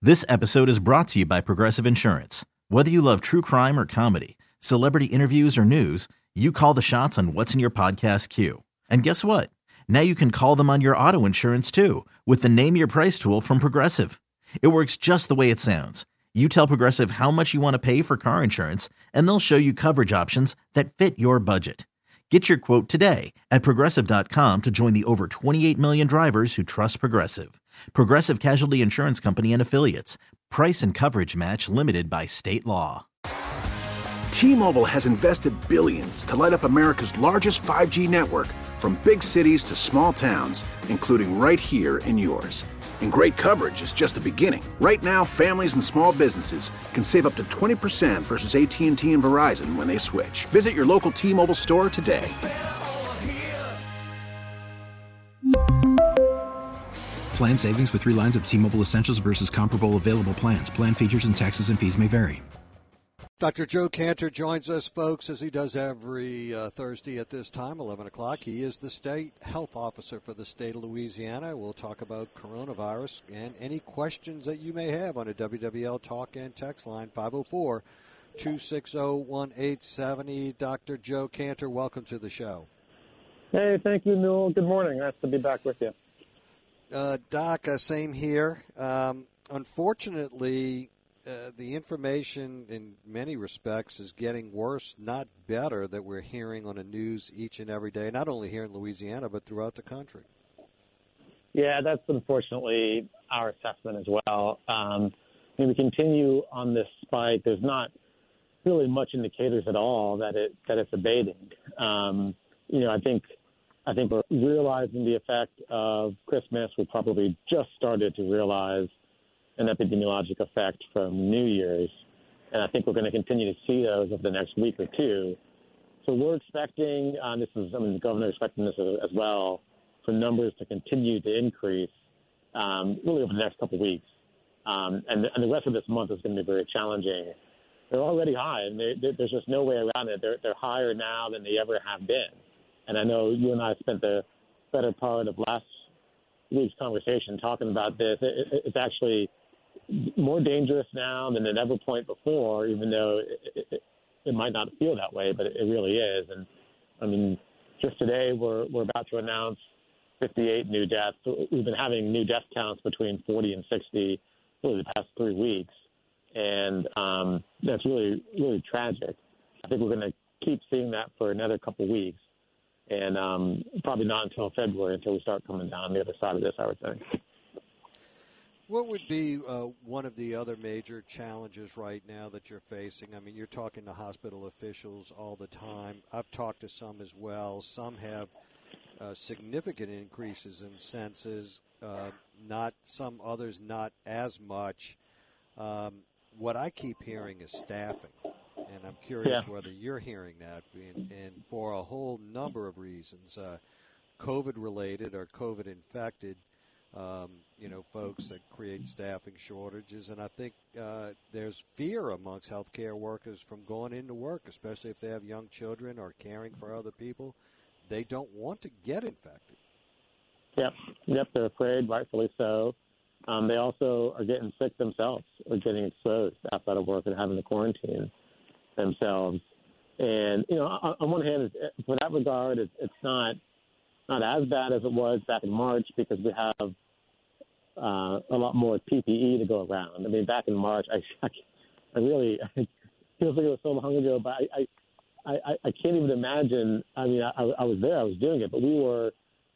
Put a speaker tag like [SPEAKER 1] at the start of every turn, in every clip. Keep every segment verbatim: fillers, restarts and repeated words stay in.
[SPEAKER 1] This episode is brought to you by Progressive Insurance. Whether you love true crime or comedy, celebrity interviews or news, you call the shots on what's in your podcast queue. And guess what? Now you can call them on your auto insurance too with the Name Your Price tool from Progressive. It works just the way it sounds. You tell Progressive how much you want to pay for car insurance, and they'll show you coverage options that fit your budget. Get your quote today at Progressive dot com to join the over twenty-eight million drivers who trust Progressive. Progressive Casualty Insurance Company and Affiliates. Price and coverage match limited by state law.
[SPEAKER 2] T-Mobile has invested billions to light up America's largest five G network, from big cities to small towns, including right here in yours. And great coverage is just the beginning. Right now, families and small businesses can save up to twenty percent versus A T and T and Verizon when they switch. Visit your local T-Mobile store today.
[SPEAKER 3] Plan savings with three lines of T-Mobile Essentials versus comparable available plans. Plan features and taxes and fees may vary.
[SPEAKER 4] Doctor Joe Cantor joins us, folks, as he does every uh, Thursday at this time, eleven o'clock. He is the state health officer for the state of Louisiana. We'll talk about coronavirus and any questions that you may have on a W W L talk and text line, five oh four, two six oh, one eight seven oh. Doctor Joe Cantor, welcome to the show.
[SPEAKER 5] Hey, thank you, Newell. Good morning. Nice to be back with you.
[SPEAKER 4] Uh, Doc, uh, same here. Um, unfortunately, uh, the information in many respects is getting worse, not better, that we're hearing on the news each and every day, not only here in Louisiana, but throughout the country.
[SPEAKER 5] Yeah, that's unfortunately our assessment as well. Um, I mean, we continue on this spike. There's not really much indicators at all that it that it's abating. Um, you know, I think I think we're realizing the effect of Christmas. We probably just started to realize an epidemiologic effect from New Year's, and I think we're going to continue to see those over the next week or two. So we're expecting, uh, this is, I mean, the governor is expecting this as well, for numbers to continue to increase um, really over the next couple of weeks. Um, and, and the rest of this month is going to be very challenging. They're already high, and they, they, there's just no way around it. They're, they're higher now than they ever have been. And I know you and I spent the better part of last week's conversation talking about this. It, it, it's actually more dangerous now than at ever point before, even though it, it, it might not feel that way, but it, it really is. And, I mean, just today we're we're about to announce fifty-eight new deaths. We've been having new death counts between forty and sixty really the past three weeks. And um, that's really, really tragic. I think we're going to keep seeing that for another couple weeks. And um, probably not until February until we start coming down the other side of this, I would think.
[SPEAKER 4] What would be uh, one of the other major challenges right now that you're facing? I mean, you're talking to hospital officials all the time. I've talked to some as well. Some have uh, significant increases in census, uh, not some others not as much. Um, what I keep hearing is staffing. And I'm curious yeah. whether you're hearing that, and, and for a whole number of reasons, uh, COVID-related or COVID-infected, um, you know, folks that create staffing shortages. And I think uh, there's fear amongst healthcare workers from going into work, especially if they have young children or caring for other people. They don't want to get infected.
[SPEAKER 5] Yep, yep, they're afraid, rightfully so. Um, they also are getting sick themselves or getting exposed outside of work and having to quarantine themselves. And, you know, on, on one hand, for that regard, it's, it's not not as bad as it was back in March because we have uh, a lot more P P E to go around. I mean, back in March, I, I, I really, it feels like it was so long ago, but I, I, I, I can't even imagine. I mean, I, I was there, I was doing it, but we were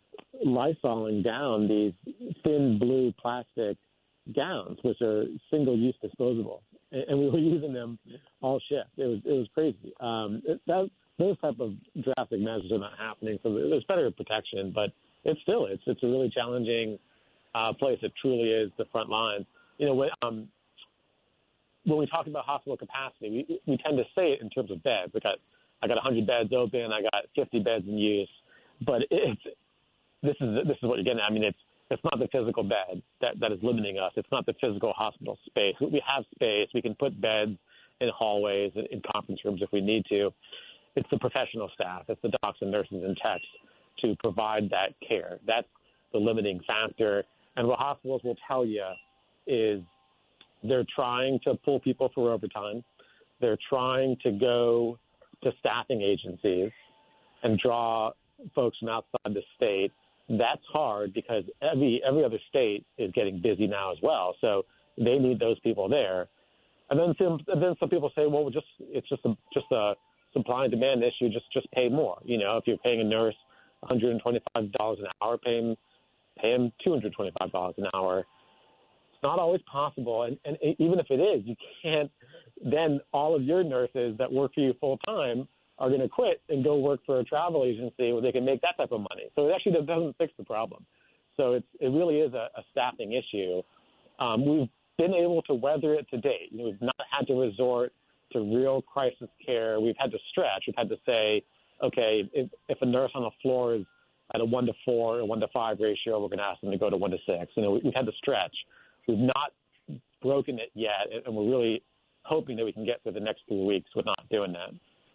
[SPEAKER 5] Lysoling down these thin blue plastic gowns, which are single-use disposable. And we were using them all shift. It was it was crazy. Um, it, that, those type of drastic measures are not happening, so there's better protection. But it's still it's it's a really challenging uh, place. It truly is the front line. You know, when, um, when we talk about hospital capacity, we we tend to say it in terms of beds. I got I got one hundred beds open. I got fifty beds in use. But it's this is this is what you're getting at. I mean, it's It's not the physical bed that, that is limiting us. It's not the physical hospital space. We have space. We can put beds in hallways, in, in conference rooms if we need to. It's the professional staff. It's the docs and nurses and techs to provide that care. That's the limiting factor. And what hospitals will tell you is they're trying to pull people for overtime. They're trying to go to staffing agencies and draw folks from outside the state. That's hard because every every other state is getting busy now as well. So they need those people there. And then some, and then some people say, well, just it's just a, just a supply and demand issue. Just just pay more. You know, if you're paying a nurse one hundred twenty-five dollars an hour, pay them, pay them two hundred twenty-five dollars an hour. It's not always possible. And, and even if it is, you can't then all of your nurses that work for you full time are going to quit and go work for a travel agency where they can make that type of money. So it actually doesn't fix the problem. So it's, it really is a, a staffing issue. Um, we've been able to weather it to date. You know, we've not had to resort to real crisis care. We've had to stretch. We've had to say, okay, if, if a nurse on the floor is at a one to four or one to five ratio, we're going to ask them to go to one to six. You know, we've had to stretch. We've not broken it yet, and we're really hoping that we can get through the next few weeks with not doing that.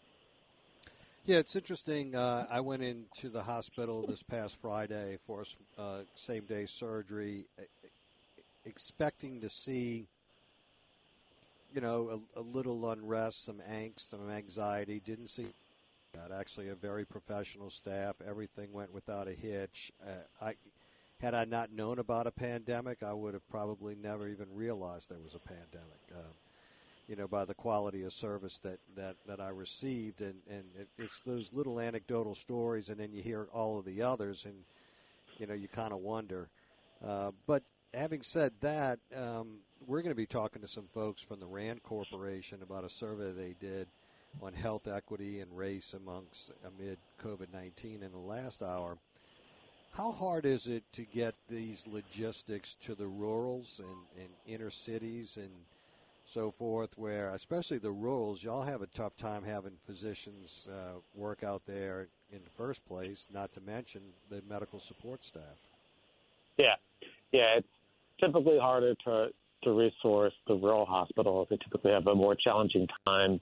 [SPEAKER 4] Yeah, it's interesting. Uh, I went into the hospital this past Friday for uh, same-day surgery, expecting to see, you know, a, a little unrest, some angst, some anxiety. Didn't see that. Actually, a very professional staff. Everything went without a hitch. Uh, I, had I not known about a pandemic, I would have probably never even realized there was a pandemic. Uh, you know, by the quality of service that, that, that I received. And, and it, it's those little anecdotal stories, and then you hear all of the others, and, you know, you kind of wonder. Uh, but having said that, um, we're going to be talking to some folks from the RAND Corporation about a survey they did on health equity and race amongst amid COVID nineteen in the last hour. How hard is it to get these logistics to the rurals and, and inner cities and so forth, where especially the rurals, y'all have a tough time having physicians uh, work out there in the first place, not to mention the medical support staff?
[SPEAKER 5] Yeah, yeah, it's typically harder to, to resource the rural hospitals. They typically have a more challenging time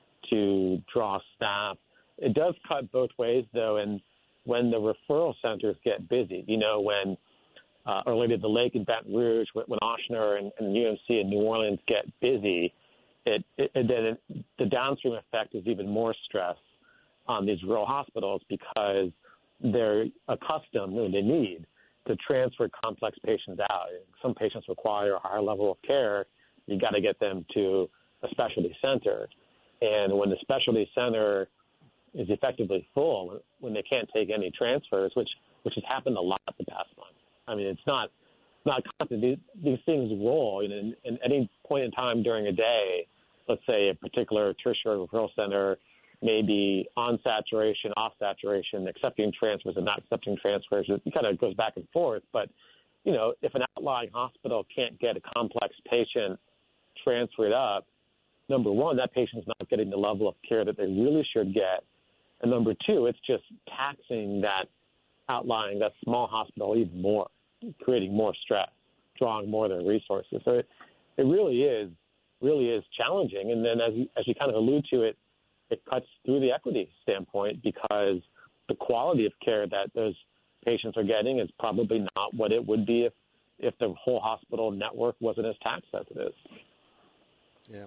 [SPEAKER 5] to draw staff. It does cut both ways, though, and when the referral centers get busy, you know, when Uh, or related to the Lake in Baton Rouge, when Ochsner and, and U M C in New Orleans get busy, it, it, it then it, the downstream effect is even more stress on these rural hospitals because they're accustomed, and they need, to transfer complex patients out. Some patients require a higher level of care. You got to get them to a specialty center. And when the specialty center is effectively full, when they can't take any transfers, which which has happened a lot the past month. I mean, it's not not constant. These, these things roll. You know, in, in any point in time during a day, let's say a particular tertiary referral center may be on saturation, off saturation, accepting transfers and not accepting transfers. It kind of goes back and forth. But, you know, if an outlying hospital can't get a complex patient transferred up, number one, that patient's not getting the level of care that they really should get. And number two, it's just taxing that outlying, that small hospital even more, creating more stress, drawing more of their resources. So it, it really is, really is challenging. And then as you, as you kind of allude to it, it cuts through the equity standpoint because the quality of care that those patients are getting is probably not what it would be if, if the whole hospital network wasn't as tax sensitive.
[SPEAKER 4] Yeah.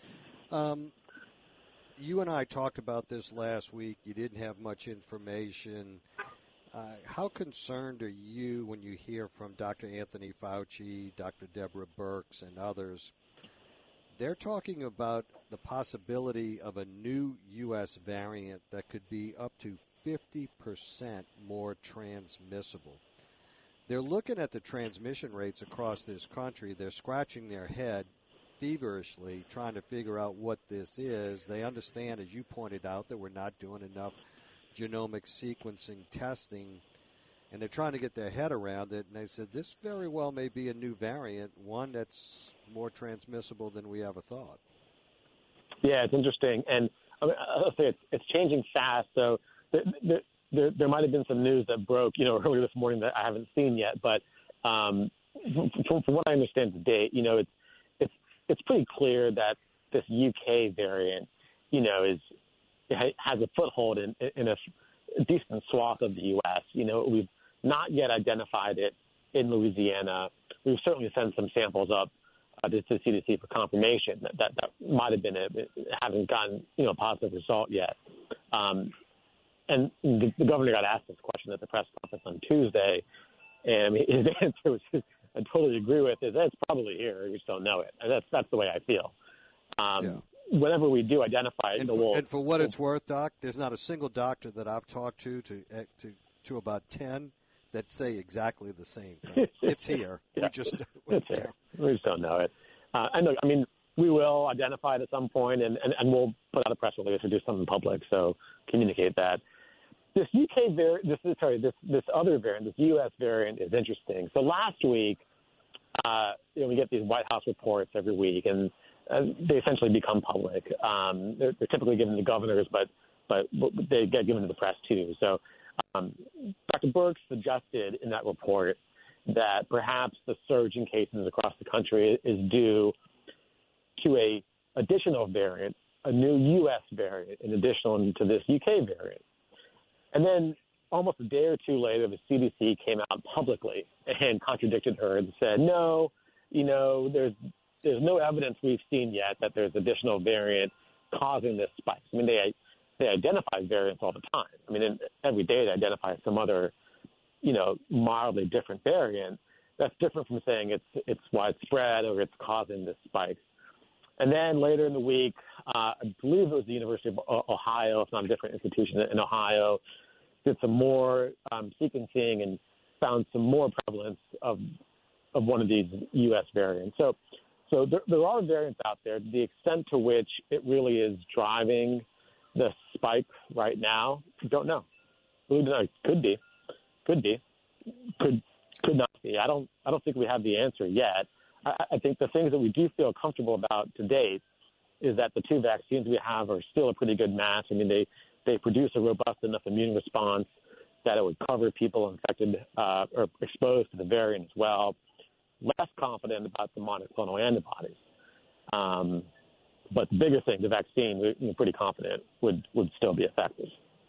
[SPEAKER 4] Um, you and I talked about this last week. You didn't have much information. Uh, how concerned are you when you hear from Doctor Anthony Fauci, Doctor Deborah Birx, and others? They're talking about the possibility of a new U S variant that could be up to fifty percent more transmissible. They're looking at the transmission rates across this country. They're scratching their head feverishly trying to figure out what this is. They understand, as you pointed out, that we're not doing enough genomic sequencing testing, and they're trying to get their head around it. And they said this very well may be a new variant, one that's more transmissible than we ever thought. Yeah, it's interesting. And I mean, I'll say it's, it's changing fast. So there, there, there, there might have been some news that broke, you know, earlier this morning that I haven't seen yet. But um, from, from what I understand to date, you know, it's, it's, it's pretty clear that this U K variant, you know, is has a foothold in, in a decent swath of the U S. You know, we've not yet identified it in Louisiana. We've certainly sent some samples up
[SPEAKER 5] uh, to the C D C for confirmation that that, that might have been a, haven't gotten you know a positive result yet. Um, and the, the governor got asked this question at the press conference on Tuesday, and his answer was just, I totally agree with is that it's probably here. We just don't know it, and that's that's the way I feel. Um, yeah. Whenever we do identify it,
[SPEAKER 4] and,
[SPEAKER 5] the
[SPEAKER 4] for,
[SPEAKER 5] wolf,
[SPEAKER 4] and for what it's worth, Doc, there's not a single doctor that I've talked to to to, to about ten that say exactly the same thing. It's here.
[SPEAKER 5] yeah.
[SPEAKER 4] We just
[SPEAKER 5] it's here. We just don't know it. Uh, and look, I mean, we will identify it at some point, and, and, and we'll put out a press release or do something public. So communicate that. This U K variant, this is sorry, this this other variant, this U S variant is interesting. So last week, uh, you know, we get these White House reports every week, and uh, they essentially become public. Um, they're, they're typically given to governors, but but they get given to the press too. So um, Doctor Birx suggested in that report that perhaps the surge in cases across the country is due to a additional variant, a new U S variant, in addition to this U K variant. And then almost a day or two later, the C D C came out publicly and contradicted her and said, no, you know, there's there's no evidence we've seen yet that there's additional variant causing this spike. I mean, they they identify variants all the time. I mean, every day they identify some other, you know, mildly different variant. That's different from saying it's it's widespread or it's causing this spike. And then later in the week, uh, I believe it was the University of Ohio, if not a different institution in Ohio, did some more um, sequencing and found some more prevalence of of one of these U S variants. So, so there, there are variants out there. The extent to which it really is driving the spike right now, don't know. Really don't know. Could be, could be, could could not be. I don't I don't think we have the answer yet. I, I think the things that we do feel comfortable about to date is that the two vaccines we have are still a pretty good match. I mean, they, they produce a robust enough immune response that it would cover people infected uh, or exposed to the variant as well. Less confident about the monoclonal antibodies. Um, but the bigger thing, the vaccine, we're pretty confident would, would still be effective.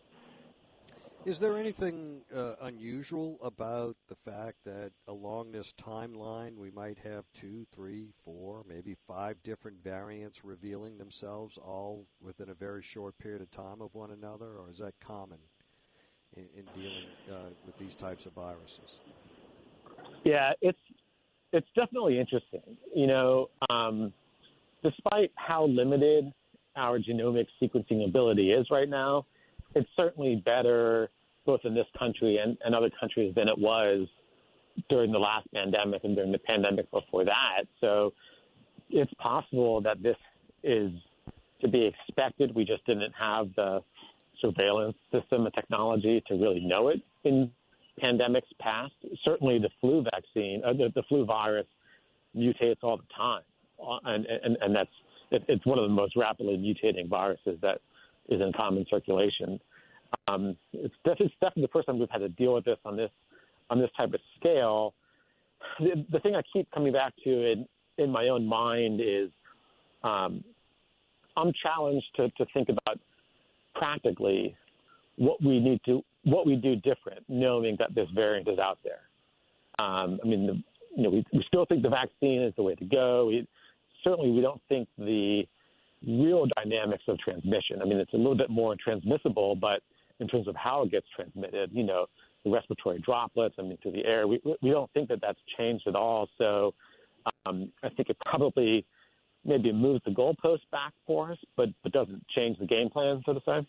[SPEAKER 4] Is there anything uh, unusual about the fact that along this timeline we might have two, three, four, maybe five different variants revealing themselves all within a very short period of time of one another, or is that common in, in dealing uh, with these types of viruses?
[SPEAKER 5] Yeah, it's it's definitely interesting. You know, um, despite how limited our genomic sequencing ability is right now, it's certainly better both in this country and, and other countries than it was during the last pandemic and during the pandemic before that. So it's possible that this is to be expected. We just didn't have the surveillance system and technology to really know it in pandemics past. Certainly the flu vaccine, uh, the, the flu virus mutates all the time. And, and, and that's it, it's one of the most rapidly mutating viruses that is in common circulation. Um, it's, definitely, it's definitely the first time we've had to deal with this on this on this type of scale. The, the thing I keep coming back to in, in my own mind is um, I'm challenged to, to think about practically what we need to what we do different, knowing that this variant is out there. Um, I mean, the, you know, we, we still think the vaccine is the way to go. We, certainly, we don't think the real dynamics of transmission. I mean, it's a little bit more transmissible, but in terms of how it gets transmitted, you know, the respiratory droplets, I mean, through the air, we we don't think that that's changed at all. So um, I think it probably maybe moves the goalpost back for us, but, but doesn't change the game plan, so to say.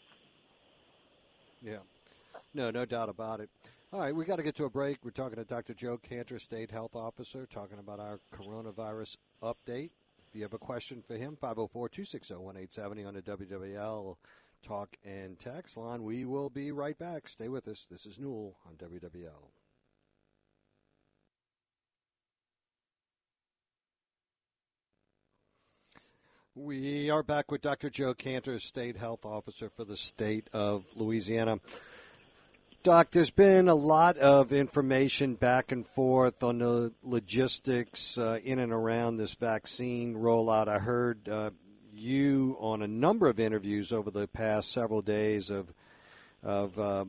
[SPEAKER 4] Yeah. No, no doubt about it. All right, we got to get to a break. We're talking to Doctor Joe Kanter, State Health Officer, talking about our coronavirus update. If you have a question for him, five oh four, two six oh, one eight seven oh on the W W L Talk and Text line. We will be right back. Stay with us. This is Newell on W W L. We are back with Doctor Joe Kanter, State Health Officer for the state of Louisiana. Doc, there's been a lot of information back and forth on the logistics uh, in and around this vaccine rollout. I heard uh, you on a number of interviews over the past several days of of uh,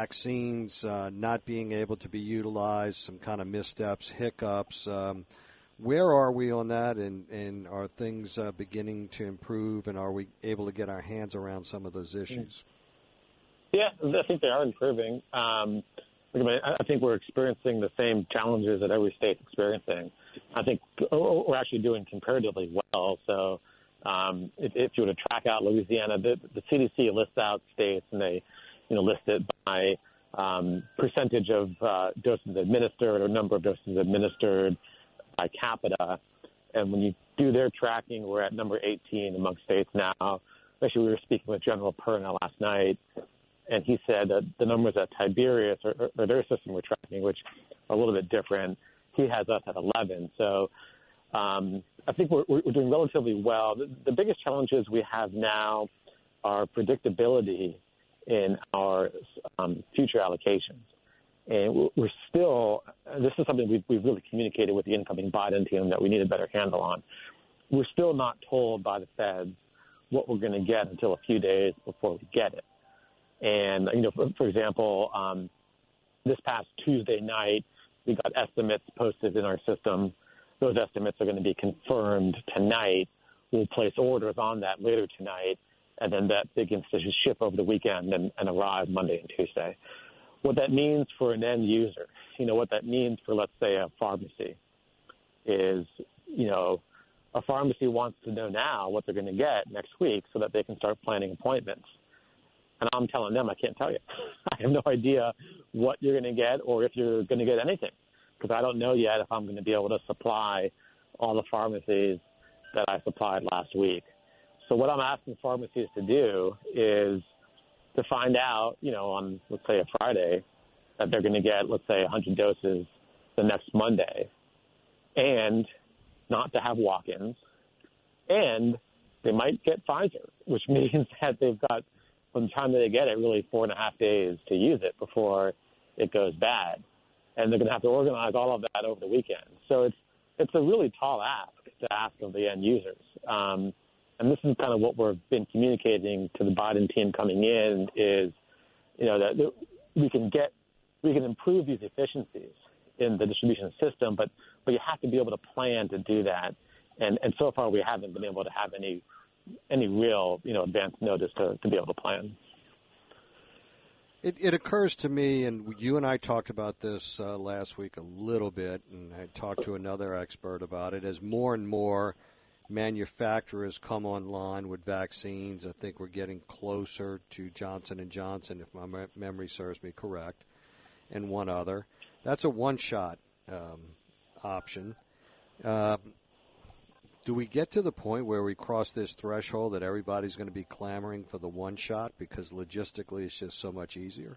[SPEAKER 4] vaccines uh, not being able to be utilized, some kind of missteps, hiccups. Um, Where are we on that, and, and are things uh, beginning to improve, and are we able to get our hands around some of those issues?
[SPEAKER 5] Yeah, I think they are improving. Um, I think we're experiencing the same challenges that every state's experiencing. I think we're actually doing comparatively well. So um, if, if you were to track out Louisiana, the, the C D C lists out states, and they, you know, list it by um, percentage of uh, doses administered or number of doses administered by capita. And when you do their tracking, we're at number eighteen among states now. Actually, we were speaking with General Perna last night, and he said that the numbers at Tiberius, or, or their system we're tracking, which are a little bit different, he has us at eleven. So um, I think we're, we're doing relatively well. The, the biggest challenges we have now are predictability in our um, future allocations. And we're still, this is something we've, we've really communicated with the incoming Biden team that we need a better handle on. We're still not told by the feds what we're going to get until a few days before we get it. And, you know, for, for example, um, this past Tuesday night, we got estimates posted in our system. Those estimates are going to be confirmed tonight. We'll place orders on that later tonight, and then that begins to ship over the weekend and, and arrive Monday and Tuesday. What that means for an end user, you know, what that means for, let's say, a pharmacy is, you know, a pharmacy wants to know now what they're going to get next week so that they can start planning appointments. And I'm telling them I can't tell you. I have no idea what you're going to get or if you're going to get anything, because I don't know yet if I'm going to be able to supply all the pharmacies that I supplied last week. So what I'm asking pharmacies to do is to find out, you know, on, let's say, a Friday, that they're going to get, let's say, one hundred doses the next Monday, and not to have walk-ins, and they might get Pfizer, which means that they've got, from the time that they get it, really four and a half days to use it before it goes bad. And they're going to have to organize all of that over the weekend. So it's it's a really tall ask to ask of the end users. Um, and this is kind of what we've been communicating to the Biden team coming in is, you know, that we can get, we can improve these efficiencies in the distribution system, but, but you have to be able to plan to do that. And, and so far we haven't been able to have any any real, you know, advance notice to, to be able to plan.
[SPEAKER 4] It, it occurs to me, and you and I talked about this uh, last week a little bit, and I talked to another expert about it, as more and more manufacturers come online with vaccines. I think we're getting closer to Johnson and Johnson, if my me- memory serves me correct, and one other. That's a one-shot um, option. Uh, do we get to the point where we cross this threshold that everybody's going to be clamoring for the one shot because logistically it's just so much easier?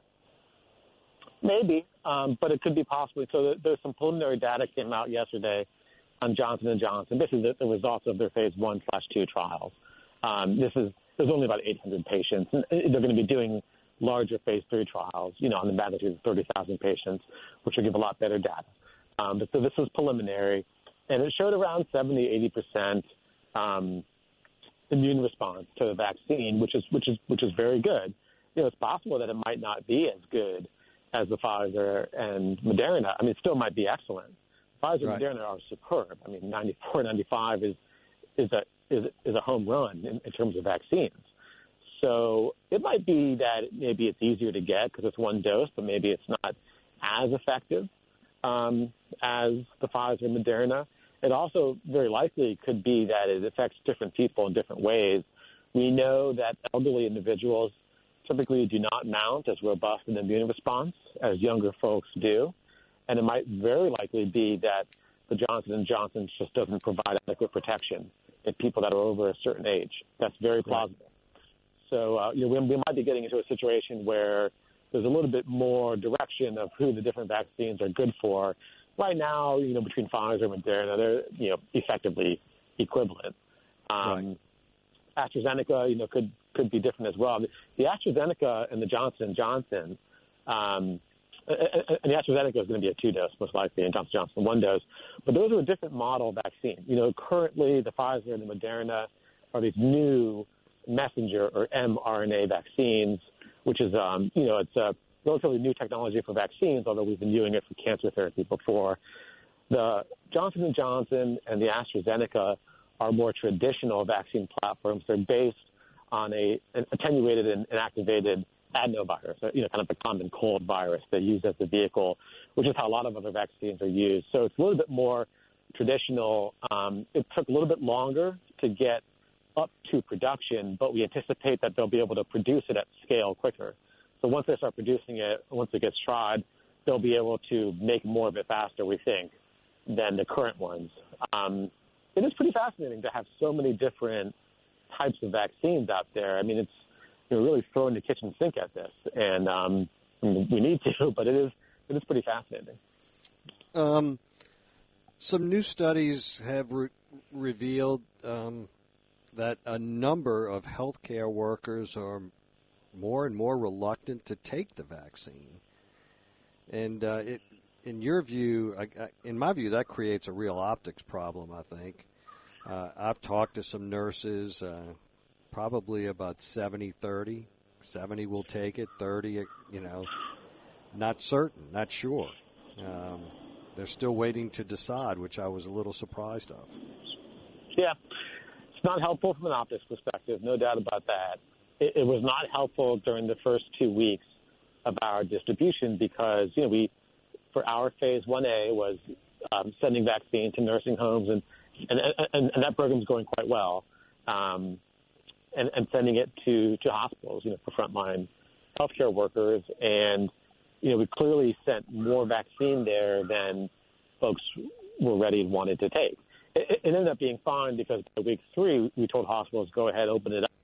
[SPEAKER 5] Maybe, um, but it could be possibly. So there's some preliminary data came out yesterday on Johnson and Johnson. This is the, the results of their phase one slash two trials. Um, this is there's only about eight hundred patients. And they're going to be doing larger phase three trials, you know, on the magnitude of thirty thousand patients, which will give a lot better data. Um, but so this was preliminary. And it showed around seventy, eighty percent um, immune response to the vaccine, which is which is which is very good. You know, it's possible that it might not be as good as the Pfizer and Moderna. I mean, it still might be excellent. Pfizer right. and Moderna are superb. I mean, ninety-four, ninety-five is is a is is a home run in, in terms of vaccines. So it might be that maybe it's easier to get because it's one dose, but maybe it's not as effective um, as the Pfizer and Moderna. It also very likely could be that it affects different people in different ways. We know that elderly individuals typically do not mount as robust an immune response as younger folks do. And it might very likely be that the Johnson and Johnson just doesn't provide adequate protection in people that are over a certain age. That's very plausible. Right. So uh, you know, we, we might be getting into a situation where there's a little bit more direction of who the different vaccines are good for. Right now, you know, between Pfizer and Moderna, they're, you know, effectively equivalent. Um, right. AstraZeneca, you know, could could be different as well. The AstraZeneca and the Johnson and Johnson, um, and the AstraZeneca is going to be a two-dose, most likely, and Johnson and Johnson one dose. But those are a different model vaccine. You know, currently the Pfizer and the Moderna are these new messenger or mRNA vaccines, which is, um, you know, it's a relatively new technology for vaccines, although we've been using it for cancer therapy before. The Johnson and Johnson and the AstraZeneca are more traditional vaccine platforms. They're based on a an attenuated and inactivated adenovirus, you know, kind of the common cold virus they use as the vehicle, which is how a lot of other vaccines are used. So it's a little bit more traditional. Um, it took a little bit longer to get up to production, but we anticipate that they'll be able to produce it at scale quicker. So once they start producing it, once it gets tried, they'll be able to make more of it faster, we think, than the current ones. Um, it is pretty fascinating to have so many different types of vaccines out there. I mean, it's you know, really throwing the kitchen sink at this, and um, we need to, but it is it is pretty fascinating.
[SPEAKER 4] Um, some new studies have re- revealed um, that a number of healthcare workers are more and more reluctant to take the vaccine. And uh, it, in your view, I, I, in my view, that creates a real optics problem, I think. Uh, I've talked to some nurses, uh, probably about seventy thirty. seventy will take it, thirty, you know, not certain, not sure. Um, they're still waiting to decide, which I was a little surprised of.
[SPEAKER 5] Yeah, it's not helpful from an optics perspective, no doubt about that. It, it was not helpful during the first two weeks of our distribution because, you know, we, for our phase one A was um, sending vaccine to nursing homes, and, and, and, and that program's going quite well, um, and, and sending it to, to hospitals, you know, for frontline healthcare workers. And, you know, we clearly sent more vaccine there than folks were ready and wanted to take. It, it ended up being fine because by week three, we told hospitals, go ahead, open it up,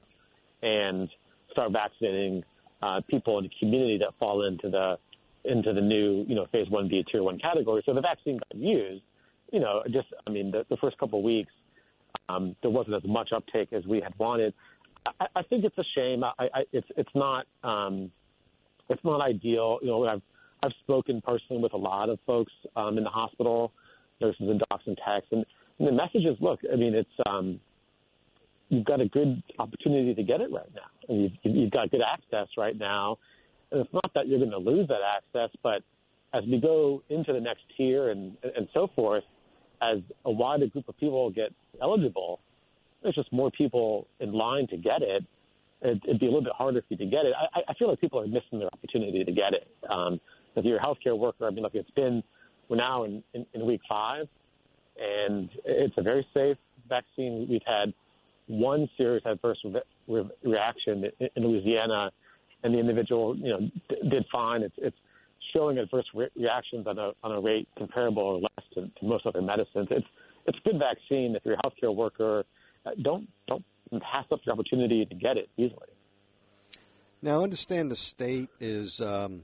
[SPEAKER 5] and start vaccinating uh, people in the community that fall into the into the new, you know, phase one B, tier one category. So the vaccine got used. You know, just I mean, the, the first couple of weeks, um, there wasn't as much uptake as we had wanted. I, I think it's a shame. I, I, it's it's not um, it's not ideal. You know, I've I've spoken personally with a lot of folks um, in the hospital, nurses and docs and techs, and, and the message is, look, I mean, it's um, you've got a good opportunity to get it right now. And you've, you've got good access right now. And it's not that you're going to lose that access, but as we go into the next tier and, and so forth, as a wider group of people get eligible, there's just more people in line to get it. It'd, it'd be a little bit harder for you to get it. I, I feel like people are missing their opportunity to get it. Um, if you're a healthcare worker, I mean, look, it's been, we're now in, in, in week five, and it's a very safe vaccine. We've had one serious adverse re- re- reaction in, in Louisiana, and the individual, you know, d- did fine. It's, it's showing adverse re- reactions on a on a rate comparable or less to, to most other medicines. It's it's a good vaccine. If you're a healthcare worker, uh, don't don't pass up the opportunity to get it easily.
[SPEAKER 4] Now, I understand the state is um,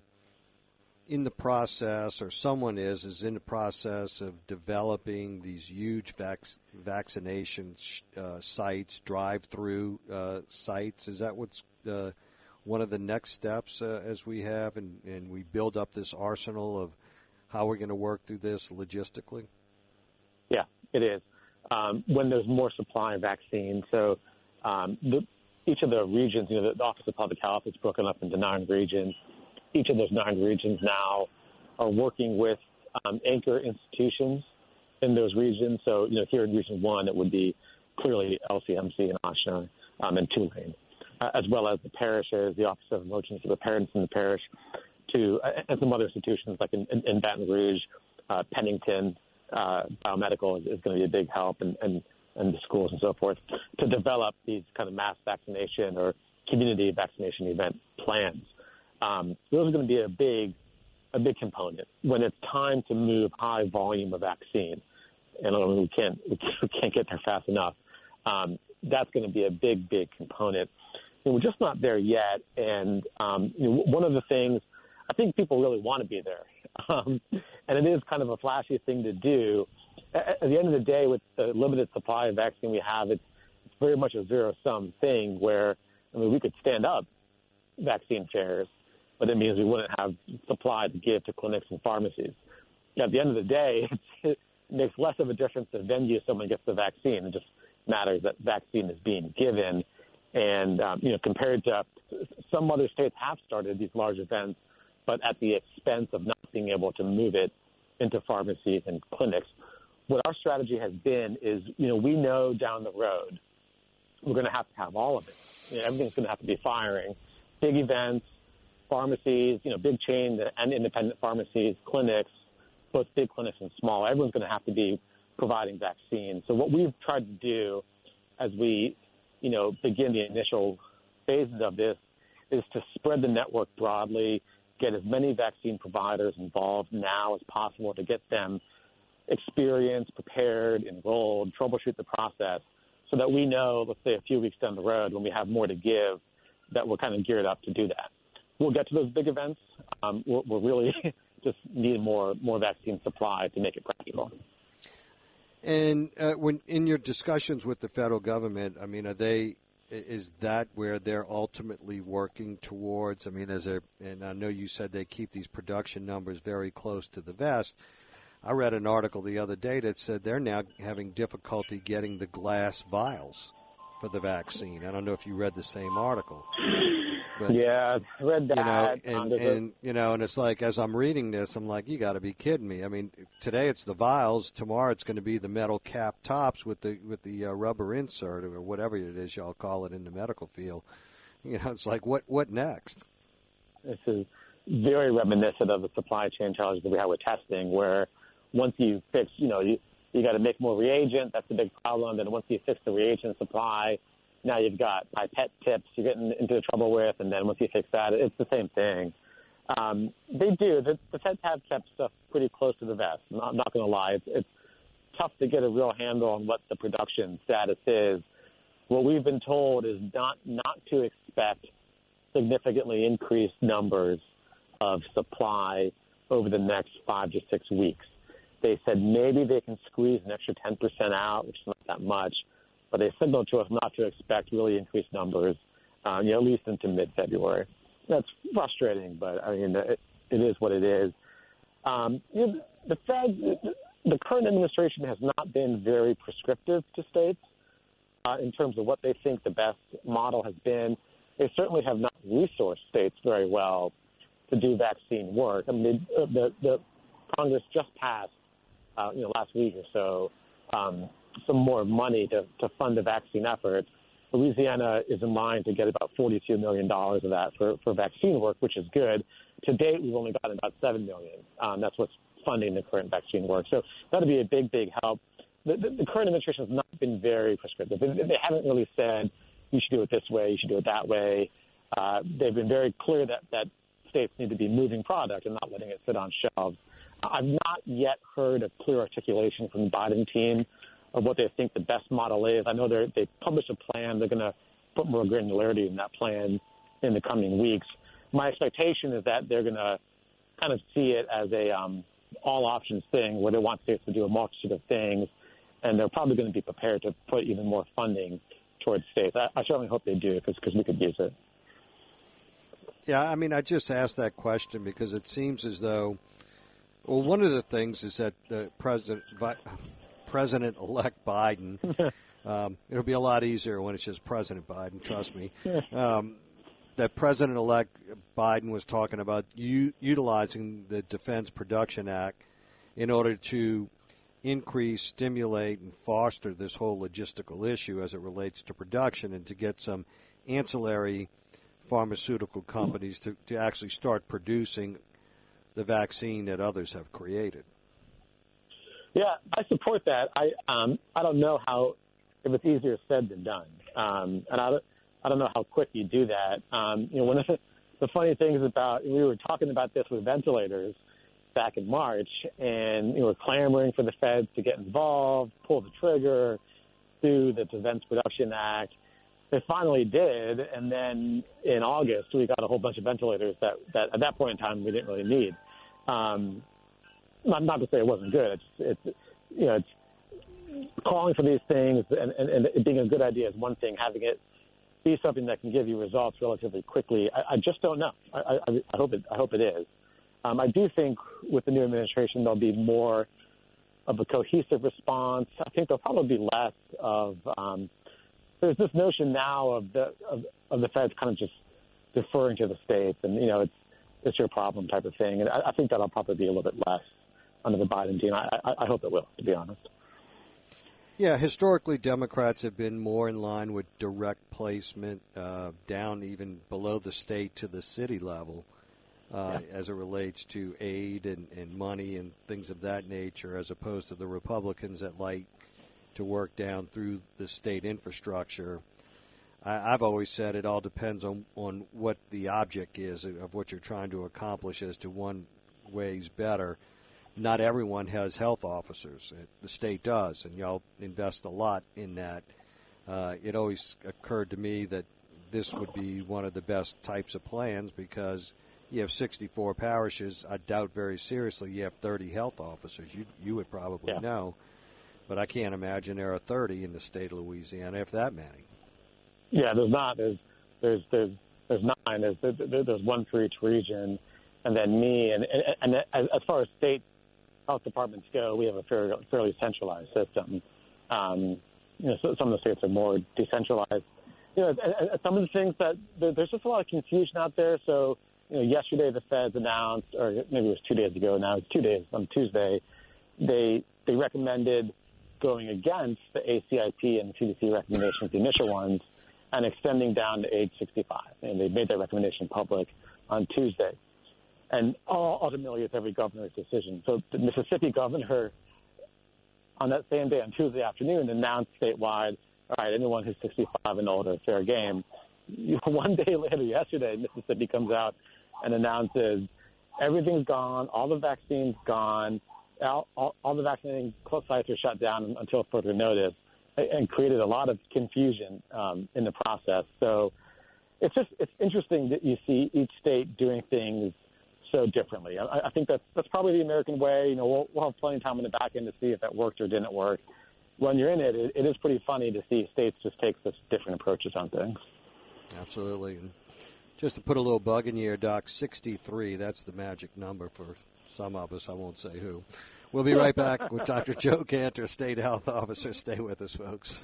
[SPEAKER 4] in the process, or someone is, is in the process of developing these huge vac- vaccination uh, sites, drive-through uh, sites. Is that what's uh, one of the next steps uh, as we have, and, and we build up this arsenal of how we're going to work through this logistically?
[SPEAKER 5] Yeah, it is. Um, when there's more supply of vaccine, so um, the, each of the regions, you know, the Office of Public Health is broken up into nine regions. Each of those nine regions now are working with um, anchor institutions in those regions. So, you know, here in Region one, it would be clearly L C M C and Oshna um, and Tulane, uh, as well as the parishes, the Office of Emergency Preparedness in the parish, to uh, and some other institutions like in, in, in Baton Rouge, uh, Pennington, uh, Biomedical is, is going to be a big help, and, and, and the schools and so forth, to develop these kind of mass vaccination or community vaccination event plans. Um, those are going to be a big, a big component when it's time to move high volume of vaccine. And I mean, we can't, we can't get there fast enough. Um, that's going to be a big, big component. And we're just not there yet. And um, you know, one of the things, I think people really want to be there, um, and it is kind of a flashy thing to do. At, at the end of the day, with the limited supply of vaccine we have, it's, it's very much a zero-sum thing where, I mean, we could stand up vaccine fairs, but it means we wouldn't have supply to give to clinics and pharmacies. At the end of the day, it makes less of a difference the venue someone gets the vaccine. It just matters that vaccine is being given. And, um, you know, compared to some other states have started these large events, but at the expense of not being able to move it into pharmacies and clinics. What our strategy has been is, you know, we know down the road we're going to have to have all of it. You know, everything's going to have to be firing. Big events, pharmacies, you know, big chain and independent pharmacies, clinics, both big clinics and small. Everyone's going to have to be providing vaccines. So what we've tried to do as we, you know, begin the initial phases of this is to spread the network broadly, get as many vaccine providers involved now as possible to get them experienced, prepared, enrolled, troubleshoot the process so that we know, let's say a few weeks down the road when we have more to give, that we're kind of geared up to do that. We'll get to those big events. Um, we're, we're really just need more more vaccine supply to make it practical.
[SPEAKER 4] And uh, when in your discussions with the federal government, I mean, are they? Is that where they're ultimately working towards? I mean, as a, and I know you said they keep these production numbers very close to the vest. I read an article the other day that said they're now having difficulty getting the glass vials for the vaccine. I don't know if you read the same article. But,
[SPEAKER 5] yeah, I read that.
[SPEAKER 4] You know, and,
[SPEAKER 5] um,
[SPEAKER 4] and you know, and it's like as I'm reading this, I'm like, you got to be kidding me. I mean, today it's the vials. Tomorrow it's going to be the metal cap tops with the with the uh, rubber insert or whatever it is y'all call it in the medical field. You know, it's like what what next?
[SPEAKER 5] This is very reminiscent of the supply chain challenges that we have with testing, where once you fix, you know, you you got to make more reagent. That's a big problem. Then once you fix the reagent supply, now you've got pipette tips you're getting into trouble with, and then once you fix that, it's the same thing. Um, they do. The, the feds have kept stuff pretty close to the vest. I'm not, not going to lie. It's, it's tough to get a real handle on what the production status is. What we've been told is not, not to expect significantly increased numbers of supply over the next five to six weeks. They said maybe they can squeeze an extra ten percent out, which is not that much. But they signaled to us not to expect really increased numbers, uh, you know, at least into mid-February. That's frustrating, but I mean, it, it is what it is. Um, you know, the Fed, the, the current administration has not been very prescriptive to states uh, in terms of what they think the best model has been. They certainly have not resourced states very well to do vaccine work. I mean, they, the, the Congress just passed, uh, you know, last week or so, um, some more money to, to fund the vaccine effort. Louisiana is in line to get about forty-two million dollars of that for, for vaccine work, which is good. To date, we've only gotten about seven million dollars. Um, that's what's funding the current vaccine work. So that'll be a big, big help. The, the, the current administration has not been very prescriptive. They, they haven't really said you should do it this way, you should do it that way. Uh, they've been very clear that, that states need to be moving product and not letting it sit on shelves. I've not yet heard a clear articulation from the Biden team of what they think the best model is. I know they they published a plan. They're going to put more granularity in that plan in the coming weeks. My expectation is that they're going to kind of see it as a um, all options thing where they want states to do a multitude of things, and they're probably going to be prepared to put even more funding towards states. I, I certainly hope they do because because we could use it.
[SPEAKER 4] Yeah, I mean, I just asked that question because it seems as though, well, one of the things is that the president. President-elect Biden, um, it'll be a lot easier when it's just President Biden, trust me, um, that President-elect Biden was talking about u- utilizing the Defense Production Act in order to increase, stimulate, and foster this whole logistical issue as it relates to production and to get some ancillary pharmaceutical companies to, to actually start producing the vaccine that others have created.
[SPEAKER 5] Yeah, I support that. I um, I don't know how if it's easier said than done, um, and I don't, I don't know how quick you do that. Um, you know, one of the, the funny things about we were talking about this with ventilators back in March, and you know, we're clamoring for the feds to get involved, pull the trigger, do the Defense Production Act. They finally did, and then in August we got a whole bunch of ventilators that, that at that point in time we didn't really need. Um, Not, not to say it wasn't good. It's, it's you know, it's calling for these things and, and, and it being a good idea is one thing. Having it be something that can give you results relatively quickly, I, I just don't know. I, I, I hope it. I hope it is. Um, I do think with the new administration there'll be more of a cohesive response. I think there'll probably be less of. Um, there's this notion now of the of, of the feds kind of just deferring to the states, and you know, it's it's your problem type of thing. And I, I think that'll probably be a little bit less under the Biden team. I, I, I hope it will, to be honest.
[SPEAKER 4] Yeah, historically, Democrats have been more in line with direct placement uh, down even below the state to the city level uh, yeah. as it relates to aid and, and money and things of that nature, as opposed to the Republicans that like to work down through the state infrastructure. I, I've always said it all depends on, on what the object is of what you're trying to accomplish as to one way's better. Not everyone has health officers. The state does, and y'all invest a lot in that. Uh, it always occurred to me that this would be one of the best types of plans because you have sixty-four parishes. I doubt very seriously you have thirty health officers. You you would probably
[SPEAKER 5] yeah.
[SPEAKER 4] know, but I can't imagine there are thirty in the state of Louisiana, if that many.
[SPEAKER 5] Yeah, there's not. There's there's there's there's nine. There's there's one for each region, and then me. And and, and as far as state health departments go, we have a fairly, fairly centralized system. Um, you know, so some of the states are more decentralized. You know, some of the things that there's just a lot of confusion out there. So, you know, yesterday the Feds announced, or maybe it was two days ago. Now it's two days on Tuesday. They they recommended going against the A C I P and the C D C recommendations, the initial ones, and extending down to age sixty-five. And they made that recommendation public on Tuesday. And ultimately, it's every governor's decision. So the Mississippi governor, on that same day, on Tuesday afternoon, announced statewide, all right, anyone who's sixty-five and older, fair game. One day later, yesterday, Mississippi comes out and announces everything's gone, all the vaccines gone, all, all, all the vaccinating sites are shut down until further notice, and created a lot of confusion um, in the process. So it's just it's interesting that you see each state doing things so differently. I, I think that's that's probably the American way. You know, we'll, we'll have plenty of time in the back end to see if it worked or didn't work. When you're in it, it, it is pretty funny to see states just take such different approaches on things.
[SPEAKER 4] Absolutely. And just to put a little bug in your Doc, sixty-three, that's the magic number for some of us. I won't say who. We'll be right back with Doctor Joe Kanter, State Health Officer. Stay with us, folks.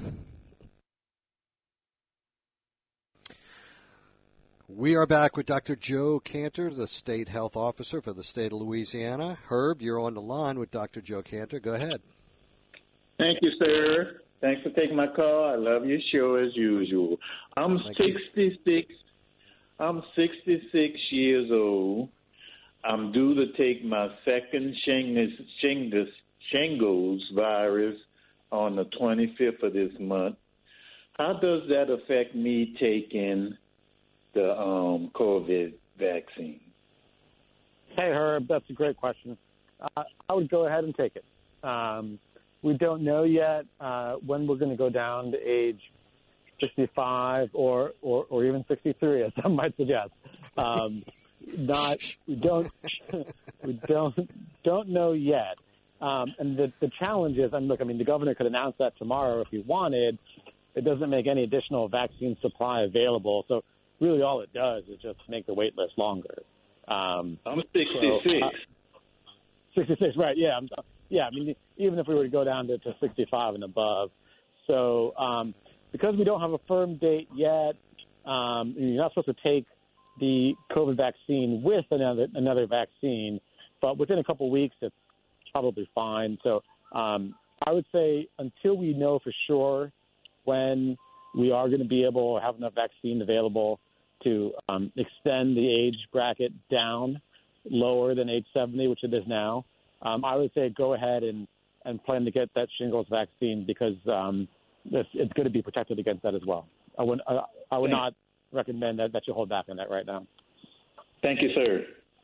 [SPEAKER 4] We are back with Doctor Joe Kanter, the State Health Officer for the state of Louisiana. Herb, you're on the line with Doctor Joe Kanter. Go ahead.
[SPEAKER 6] Thank you, sir. Thanks for taking my call. I love your show as usual. I'm Thank sixty-six. You. I'm sixty-six years old. I'm due to take my second shingles, shingles, shingles virus on the twenty-fifth of this month. How does that affect me taking the um, COVID vaccine?
[SPEAKER 5] Hey, Herb, that's a great question. Uh, I would go ahead and take it. Um, we don't know yet uh, when we're going to go down to age sixty-five or, or, or even sixty-three, as some might suggest. Um, not we don't we don't don't know yet. Um, and the the challenge is, and look, I mean, the governor could announce that tomorrow if he wanted. It doesn't make any additional vaccine supply available. So really, all it does is just make the wait list longer. Um,
[SPEAKER 6] I'm sixty-six. So, uh,
[SPEAKER 5] sixty-six, right? Yeah, I'm, yeah. I mean, even if we were to go down to, to sixty-five and above, so um, because we don't have a firm date yet, um, you're not supposed to take the COVID vaccine with another another vaccine, but within a couple of weeks, it's probably fine. So um, I would say until we know for sure when we are going to be able to have enough vaccine available to um, extend the age bracket down lower than age seventy, which it is now, um, I would say go ahead and, and plan to get that shingles vaccine because um, it's, it's going to be protected against that as well. I would, I, I would not recommend that, that you hold back on that right now.
[SPEAKER 6] Thank you, sir.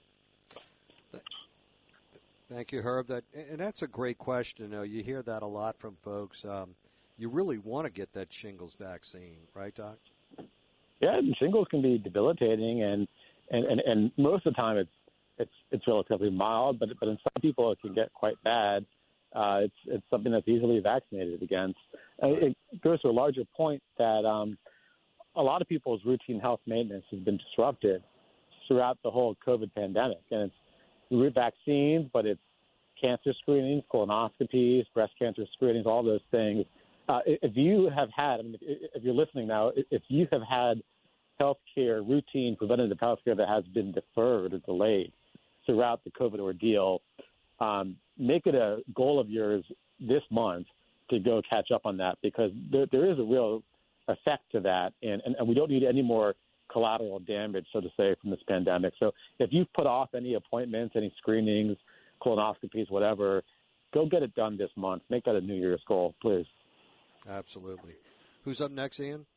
[SPEAKER 4] Thank you, Herb. That and that's a great question. You know, you hear that a lot from folks. Um, you really want to get that shingles vaccine, right, Doc?
[SPEAKER 5] Yeah, and shingles can be debilitating, and, and, and, and most of the time it's it's it's relatively mild, but but in some people it can get quite bad. Uh, it's it's something that's easily vaccinated against. Uh, it goes to a larger point that um, a lot of people's routine health maintenance has been disrupted throughout the whole COVID pandemic, and it's vaccines, but it's cancer screenings, colonoscopies, breast cancer screenings, all those things. Uh, if you have had, I mean, if, if you're listening now, if you have had health care, routine preventative health care that has been deferred or delayed throughout the COVID ordeal, um, make it a goal of yours this month to go catch up on that, because there, there is a real effect to that, and, and, and we don't need any more collateral damage, so to say, from this pandemic. So if you've put off any appointments, any screenings, colonoscopies, whatever, go get it done this month. Make that a New Year's goal, please.
[SPEAKER 4] Absolutely. Who's up next, Ian?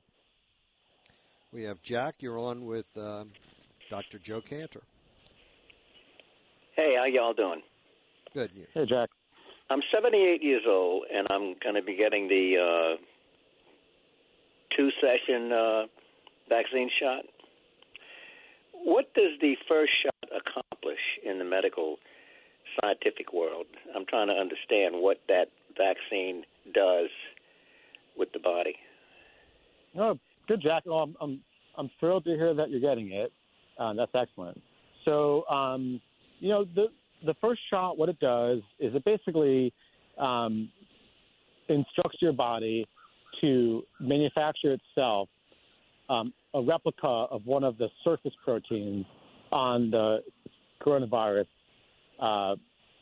[SPEAKER 4] We have Jack. You're on with um, Doctor Joe Cantor.
[SPEAKER 7] Hey, how y'all doing?
[SPEAKER 4] Good. You?
[SPEAKER 5] Hey, Jack.
[SPEAKER 7] I'm seventy-eight years old, and I'm going to be getting the uh, two-session uh, vaccine shot. What does the first shot accomplish in the medical scientific world? I'm trying to understand what that vaccine does with the body.
[SPEAKER 5] Oh, good, Jack. Well, I'm, I'm I'm thrilled to hear that you're getting it. Uh, that's excellent. So, um, you know, the the first shot, what it does is it basically um, instructs your body to manufacture itself um, a replica of one of the surface proteins on the coronavirus uh,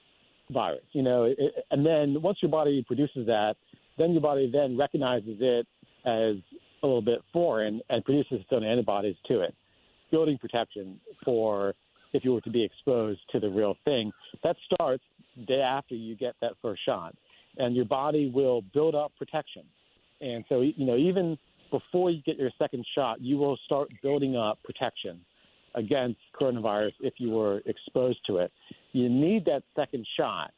[SPEAKER 5] virus. You know, it, and then once your body produces that, then your body then recognizes it as a little bit foreign and produces its own antibodies to it, building protection for if you were to be exposed to the real thing. That starts the day after you get that first shot, and your body will build up protection. And so, you know, even before you get your second shot, you will start building up protection against coronavirus if you were exposed to it. You need that second shot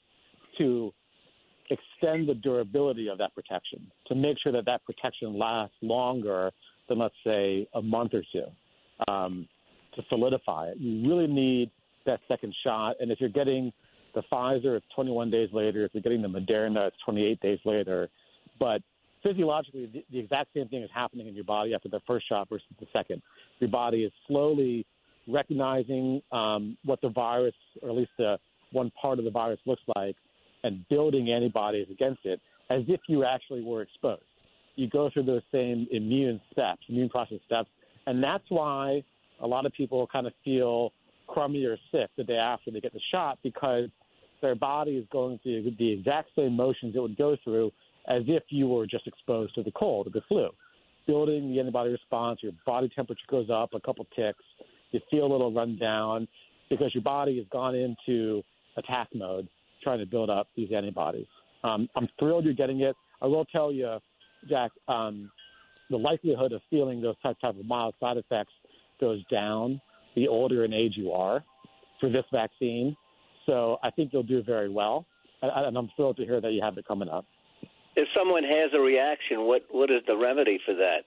[SPEAKER 5] to extend the durability of that protection, to make sure that that protection lasts longer than, let's say, a month or two, um, to solidify it. You really need that second shot. And if you're getting the Pfizer, it's twenty-one days later. If you're getting the Moderna, it's twenty-eight days later. But physiologically, the, the exact same thing is happening in your body after the first shot versus the second. Your body is slowly recognizing um, what the virus, or at least the one part of the virus, looks like, and building antibodies against it as if you actually were exposed. You go through those same immune steps, immune process steps, and that's why a lot of people kind of feel crummy or sick the day after they get the shot, because their body is going through the exact same motions it would go through as if you were just exposed to the cold or the flu. Building the antibody response, your body temperature goes up a couple ticks, you feel a little run down because your body has gone into attack mode, trying to build up these antibodies. Um, I'm thrilled you're getting it. I will tell you, Jack, um, the likelihood of feeling those type, type of mild side effects goes down the older in age you are for this vaccine. So I think you'll do very well, and, and I'm thrilled to hear that you have it coming up.
[SPEAKER 7] If someone has a reaction, what, what is the remedy for that?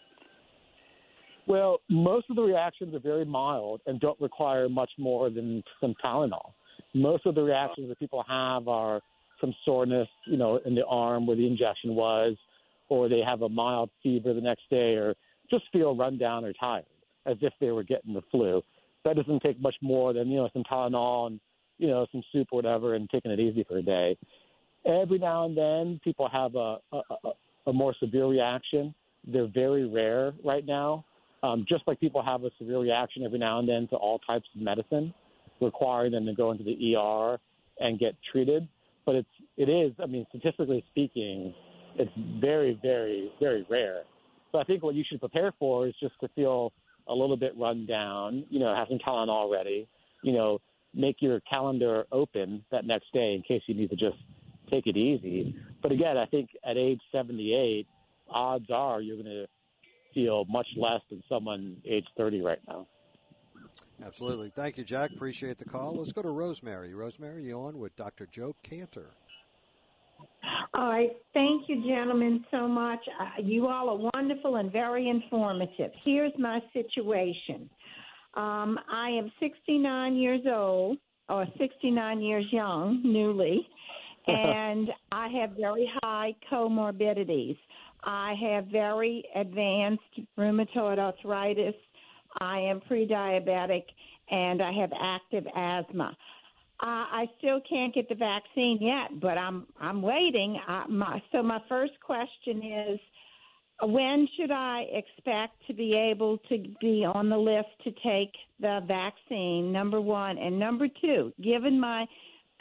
[SPEAKER 5] Well, most of the reactions are very mild and don't require much more than some Tylenol. Most of the reactions that people have are some soreness, you know, in the arm where the injection was, or they have a mild fever the next day, or just feel run down or tired, as if they were getting the flu. That doesn't take much more than, you know, some Tylenol and, you know, some soup or whatever, and taking it easy for a day. Every now and then, people have a, a, a more severe reaction. They're very rare right now, um, just like people have a severe reaction every now and then to all types of medicine, requiring them to go into the E R and get treated. But it's, it is, I mean, statistically speaking, it's very, very, very rare. So I think what you should prepare for is just to feel a little bit run down, you know, have some Tylenol ready, you know, make your calendar open that next day in case you need to just take it easy. But again, I think at age seventy-eight, odds are you're going to feel much less than someone age thirty right now.
[SPEAKER 4] Absolutely. Thank you, Jack. Appreciate the call. Let's go to Rosemary. Rosemary, you on with Doctor Joe Cantor.
[SPEAKER 8] All right. Thank you, gentlemen, so much. Uh, you all are wonderful and very informative. Here's my situation. Um, I am sixty-nine years old, or sixty-nine years young, newly, and I have very high comorbidities. I have very advanced rheumatoid arthritis. I am pre-diabetic, and I have active asthma. Uh, I still can't get the vaccine yet, but I'm I'm waiting. Uh, my, so my first question is, when should I expect to be able to be on the list to take the vaccine, number one? And number two, given my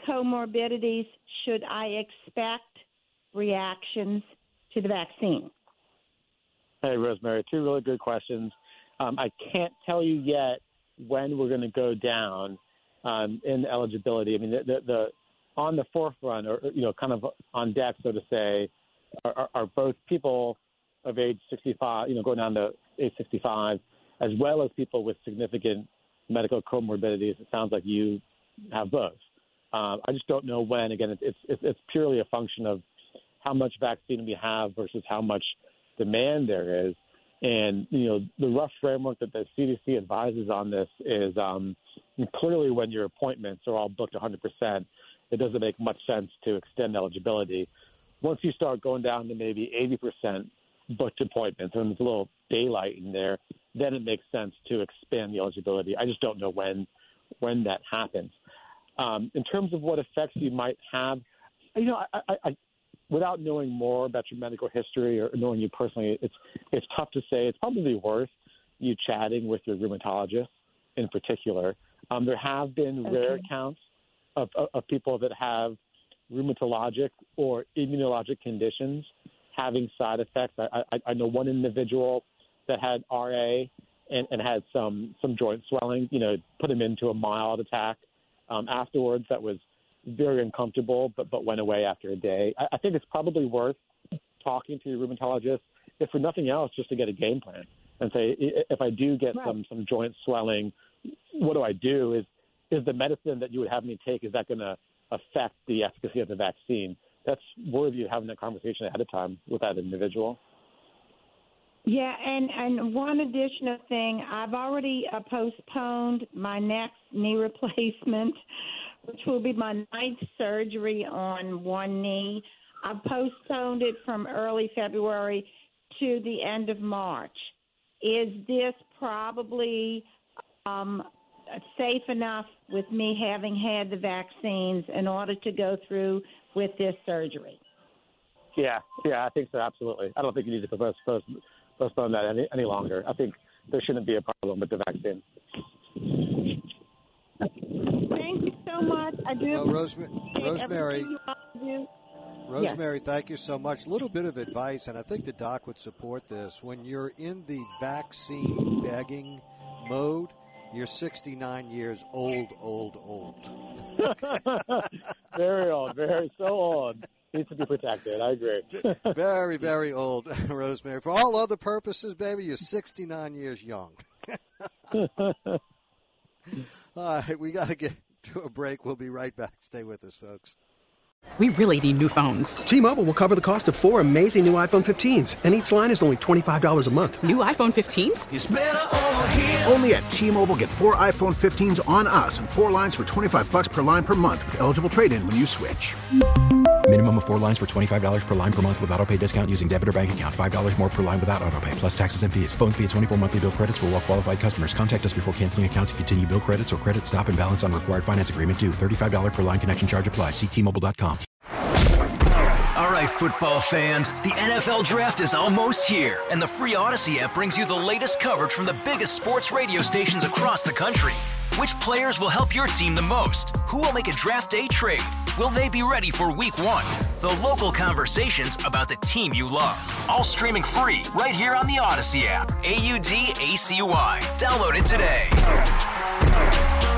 [SPEAKER 8] comorbidities should I expect reactions to the vaccine?
[SPEAKER 5] Hey, Rosemary, two really good questions. Um, I can't tell you yet when we're going to go down um, in eligibility. I mean, the, the, the on the forefront, or you know, kind of on deck, so to say, are, are, are both people of age sixty-five, you know, going down to age sixty-five, as well as people with significant medical comorbidities. It sounds like you have both. Uh, I just don't know when. Again, it's, it's it's purely a function of how much vaccine we have versus how much demand there is. And, you know, the rough framework that the C D C advises on this is um, clearly when your appointments are all booked one hundred percent, it doesn't make much sense to extend eligibility. Once you start going down to maybe eighty percent booked appointments, and there's a little daylight in there, then it makes sense to expand the eligibility. I just don't know when when that happens. Um, in terms of what effects you might have, you know, I, I, I without knowing more about your medical history or knowing you personally, it's it's tough to say. It's probably worth you chatting with your rheumatologist in particular. Um, there have been okay. rare accounts of, of, of people that have rheumatologic or immunologic conditions having side effects. I, I, I know one individual that had R A and, and had some, some joint swelling, you know, put him into a mild attack um, afterwards that was very uncomfortable, but but went away after a day. I, I think it's probably worth talking to your rheumatologist, if for nothing else, just to get a game plan and say, if I do get right. some some joint swelling, what do I do? Is is the medicine that you would have me take, is that going to affect the efficacy of the vaccine? That's worthy of having a conversation ahead of time with that individual.
[SPEAKER 8] Yeah, and, and one additional thing, I've already uh, postponed my next knee replacement, which will be my ninth surgery on one knee. I postponed it from early February to the end of March. Is this probably um, safe enough with me having had the vaccines in order to go through with this surgery?
[SPEAKER 5] Yeah, yeah, I think so, absolutely. I don't think you need to postpone, postpone that any, any longer. I think there shouldn't be a problem with the vaccine.
[SPEAKER 8] Thank you so much. I do.
[SPEAKER 4] Well, Rosemary, Rosemary,
[SPEAKER 8] do.
[SPEAKER 4] Rosemary yes. thank you so much. A little bit of advice, and I think the doc would support this. When you're in the vaccine begging mode, you're sixty-nine years old, old, old.
[SPEAKER 5] Very old, very so old. Needs to be protected. I agree.
[SPEAKER 4] Very, very old, Rosemary. For all other purposes, baby, you're sixty-nine years young. All right, we got to get to a break. We'll be right back. Stay with us, folks.
[SPEAKER 9] We really need new phones.
[SPEAKER 10] T-Mobile will cover the cost of four amazing new iPhone fifteens, and each line is only twenty-five dollars a month.
[SPEAKER 9] New iPhone fifteens?
[SPEAKER 2] It's better over here. Only at T-Mobile, get four iPhone fifteens on us and four lines for twenty-five dollars per line per month with eligible trade-in when you switch.
[SPEAKER 3] Minimum of four lines for twenty-five dollars per line per month with autopay discount using debit or bank account. five dollars more per line without autopay, plus taxes and fees. Phone fee at twenty-four monthly bill credits for well-qualified customers. Contact us before canceling account to continue bill credits or credit stop and balance on required finance agreement due. thirty-five dollars per line connection charge applies. See T Mobile dot com.
[SPEAKER 11] All right, football fans, the N F L Draft is almost here, and the free Odyssey app brings you the latest coverage from the biggest sports radio stations across the country. Which players will help your team the most? Who will make a draft day trade? Will they be ready for week one? The local conversations about the team you love. All streaming free right here on the Odyssey app. A U D A C Y. Download it today.